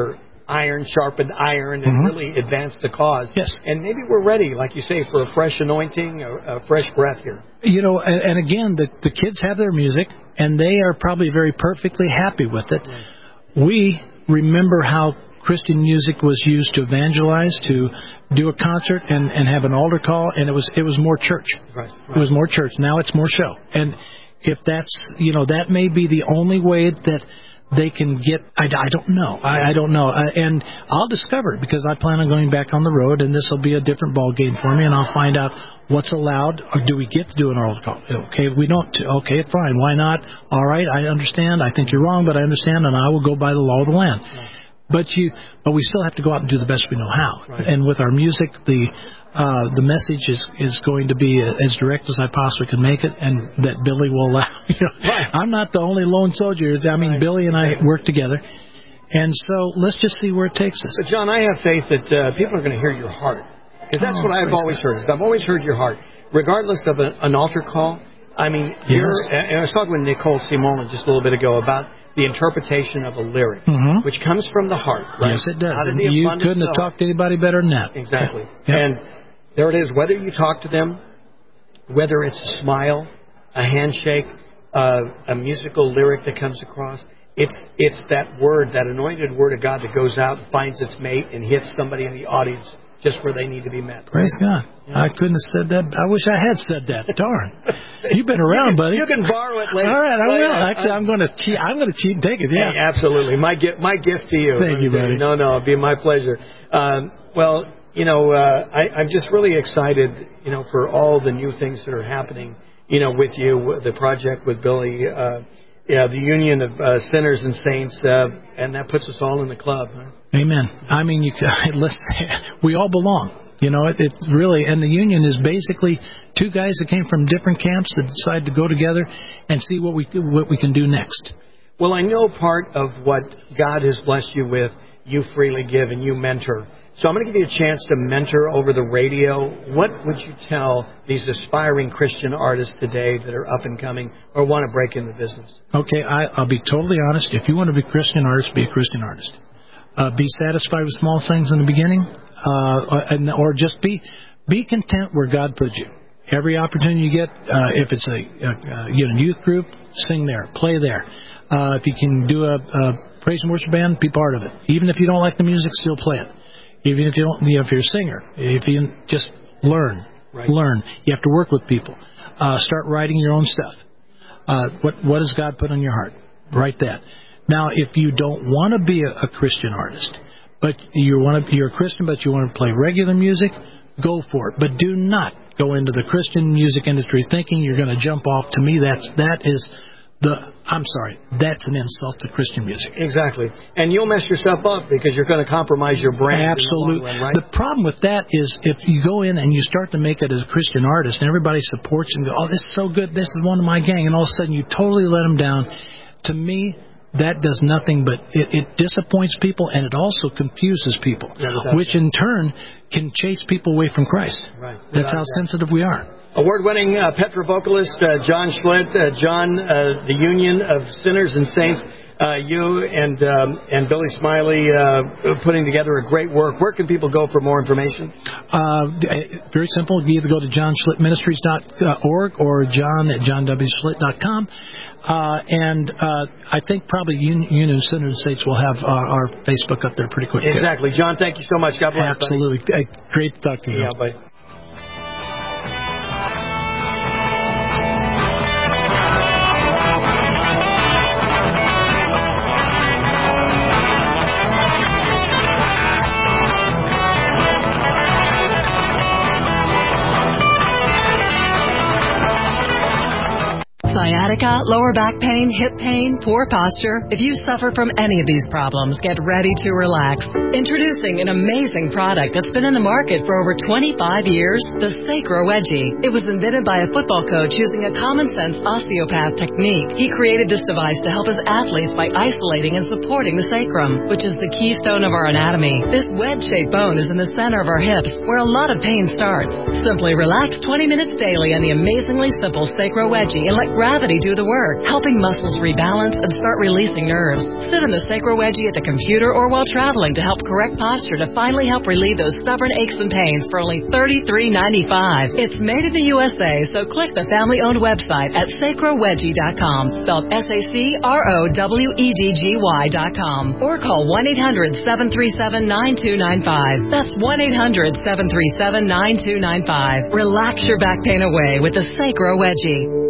iron sharpened iron and really advance the cause. Yes. And maybe we're ready, like you say, for a fresh anointing, a fresh breath here. And again, the kids have their music, and they are probably very perfectly happy with it. Right. We remember how Christian music was used to evangelize, to do a concert and have an altar call, and it was more church. Right. It was more church. Now it's more show. And if that's, that may be the only way that they can get, I don't know. I don't know. And I'll discover it because I plan on going back on the road, and this will be a different ball game for me, and I'll find out what's allowed, or do we get to do an altar call? Okay, if we don't, okay, fine. Why not? All right, I understand. I think you're wrong, but I understand, and I will go by the law of the land. Right. But we still have to go out and do the best we know how. Right. And with our music, the message is going to be as direct as I possibly can make it, and that Billy will allow. Right. I'm not the only lone soldier. I mean, Billy and I work together, and so let's just see where it takes us. But John, I have faith that people are going to hear your heart, because that's what I've always heard. I've always heard your heart, regardless of an altar call. I mean, and I was talking with Nicole Simone just a little bit ago about the interpretation of a lyric, which comes from the heart, right? Yes, it does. And you couldn't have talked to anybody better than that. Exactly. Yep. And there it is. Whether you talk to them, whether it's a smile, a handshake, a musical lyric that comes across, it's that word, that anointed word of God that goes out and finds its mate and hits somebody in the audience just where they need to be met. Praise God. Yeah. I couldn't have said that. I wish I had said that. Darn. You've been around, buddy. You can borrow it later. All right, I will. Actually, I'm going to cheat. I'm going to cheat and take it. Yeah, hey, absolutely. My gift to you. Thank you, buddy. No, it'd be my pleasure. Well, I'm just really excited, for all the new things that are happening, with you, the project with Billy, the union of sinners and saints, and that puts us all in the club. Huh? Amen. I mean, we all belong. It's really, and the union is basically two guys that came from different camps that decided to go together and see what we can do next. Well, I know part of what God has blessed you with, you freely give and you mentor. So I'm going to give you a chance to mentor over the radio. What would you tell these aspiring Christian artists today that are up and coming or want to break into business? Okay, I'll be totally honest. If you want to be a Christian artist, be a Christian artist. Be satisfied with small things in the beginning, or just be content where God put you. Every opportunity you get, if it's a youth group, sing there, play there. If you can do a praise and worship band, be part of it. Even if you don't like the music, still play it. Even if you don't, if you're a singer, if you just learn. You have to work with people. Start writing your own stuff. What has God put on your heart? Write that. Now, if you don't want to be a Christian artist, but you're a Christian, but you want to play regular music, go for it. But do not go into the Christian music industry thinking you're going to jump off. To me, that's an insult to Christian music. Exactly. And you'll mess yourself up because you're going to compromise your brand. Absolutely. In the long run, right? The problem with that is if you go in and you start to make it as a Christian artist and everybody supports you and go, oh, this is so good, this is one of my gang, and all of a sudden you totally let them down. To me, that does nothing but it disappoints people, and it also confuses people, which in turn can chase people away from Christ. Right. That's how sensitive we are. Award-winning Petra vocalist John Schlitt, the Union of Sinners and Saints, you and Billy Smiley putting together a great work. Where can people go for more information? Very simple. You either go to johnschlittministries.org or john@johnwschlitt.com. And I think probably Union of Sinners and Saints will have our Facebook up there pretty quick. Exactly. Too. John, thank you so much. God bless. Absolutely. Great to talk to you. Yeah, bye. Sciatica, lower back pain, hip pain, poor posture. If you suffer from any of these problems, get ready to relax. Introducing an amazing product that's been in the market for over 25 years, the Sacro Wedgie. It was invented by a football coach using a common-sense osteopath technique. He created this device to help his athletes by isolating and supporting the sacrum, which is the keystone of our anatomy. This wedge-shaped bone is in the center of our hips, where a lot of pain starts. Simply relax 20 minutes daily on the amazingly simple Sacro Wedgie and let gravity gravity do the work, helping muscles rebalance and start releasing nerves. Sit in the Sacro Wedgie at the computer or while traveling to help correct posture to finally help relieve those stubborn aches and pains for only $33.95. It's made in the USA, so click the family-owned website at sacrowedgie.com, spelled SACROWEDGY.com, or call 1-800-737-9295. That's 1-800-737-9295. Relax your back pain away with the Sacro Wedgie.